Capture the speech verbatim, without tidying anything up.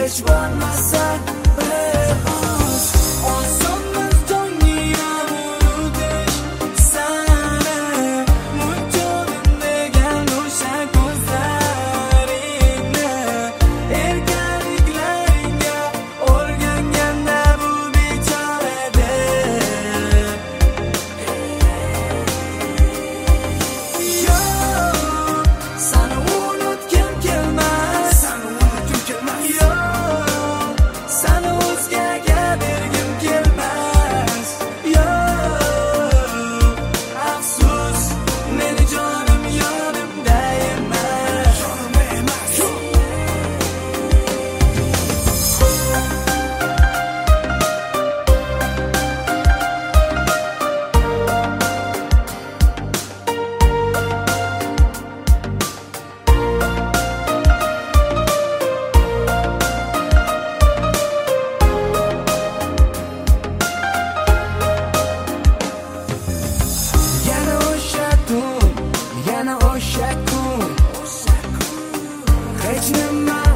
hech bo'lmasa bir oz. Osonmas jonga urdish sani, mujodim degan o'sha ko'zlaringni, erkaliklaringga o'rganganda bu bechorada. Yo'q, seni unutgim kelmas, seni unutgim kelmas. Yo'q, seni o'zgaga bergim kelmas. Yo'q, afsus, meni jonim yonimda emas. Jonim emas. Yana o'sha tun, yana o'sha kun, hech nima